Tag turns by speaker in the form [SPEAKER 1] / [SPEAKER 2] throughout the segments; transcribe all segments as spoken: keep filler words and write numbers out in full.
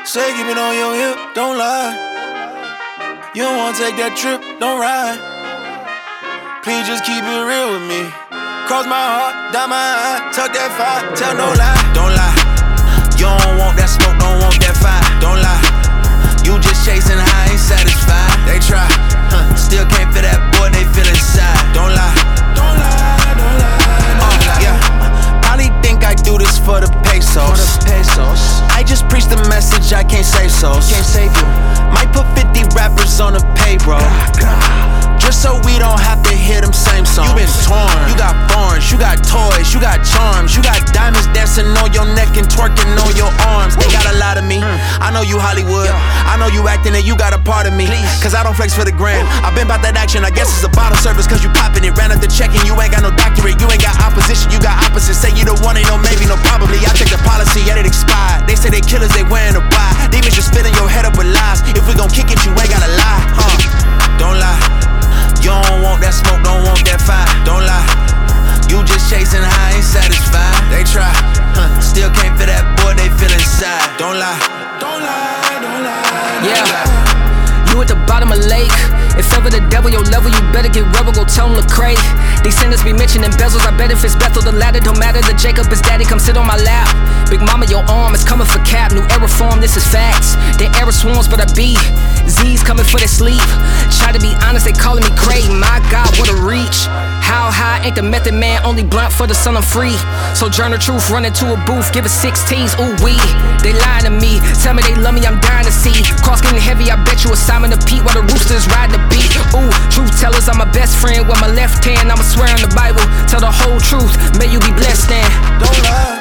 [SPEAKER 1] Say keep it on your hip, don't lie. You don't wanna take that trip, don't ride. Please just keep it real with me. Cross my heart, dot my eye, tuck that fire, tell no lie. Don't lie. You don't want that smoke, don't want that fire. Don't lie. You just chasing high, ain't satisfied. They try, huh. Still can't feel that boy, they feel inside. Don't lie. Don't lie, don't lie. Don't uh, lie. Yeah. Probably think I do this for the pesos. For the pesos. I just preach the message, I can't save souls. Can't save you. Might put fifty rappers on the payroll. Just so we don't have to hear them same songs. You been torn, you got thorns, you got toys, you got charms, you got diamonds dancing on your neck and twerking on your arms. They got a lot of me, I know you Hollywood, I know you acting and you got a part of me. Cause I don't flex for the gram, I been about that action, I guess it's a bottle service. Cause you poppin' it, ran up the check and you ain't got no doctorate. You ain't got opposition, you got opposite. Say you the one, ain't no maybe, no probably. I check the policy, yet it expired. They say they killers, they wearing a why. Demons just filling your head up with lies. If we gon' kick it, you ain't gotta lie, huh? Don't lie. You don't want that smoke, don't want that fire. Don't lie. You just chasing high, ain't satisfied. They try, huh. Still can't feel that boy, they feel inside. Don't lie. Don't lie, don't lie. Don't
[SPEAKER 2] yeah.
[SPEAKER 1] lie.
[SPEAKER 2] You at the bottom of the lake. If ever the devil your level, you better get rebel, go tell him Lecrae. These sinners be mentioning bezels, I bet if it's Bethel the ladder, don't matter the Jacob is daddy, come sit on my lap. Big mama, your arm is coming for cap, new era form, this is facts. They era swarms, but I be Z's coming for their sleep. Try to be honest, they calling me crazy, my God, what a reach. How high ain't the method man, only blunt for the sun, I'm free. So journal truth, run into a booth, give it sixteens, ooh wee. They lying to me, tell me they love me, I'm dying to see. Cross getting heavy, I bet you a Simon the Pete, while the roosters ride the beat. Ooh, truth tellers, I'm my best friend. With my left hand, I'ma swear on the Bible. Tell the whole truth, may you be blessed then.
[SPEAKER 1] Don't lie.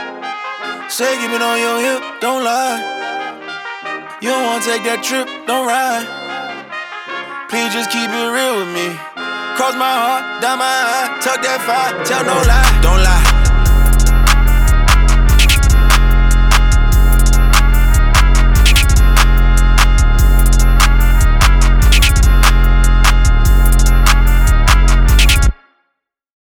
[SPEAKER 1] Say keep it on your hip, don't lie. You don't wanna take that trip, don't ride. Please just keep it real with me. Cross my heart, dot my eye, tuck that fire, tell no lie. Don't lie.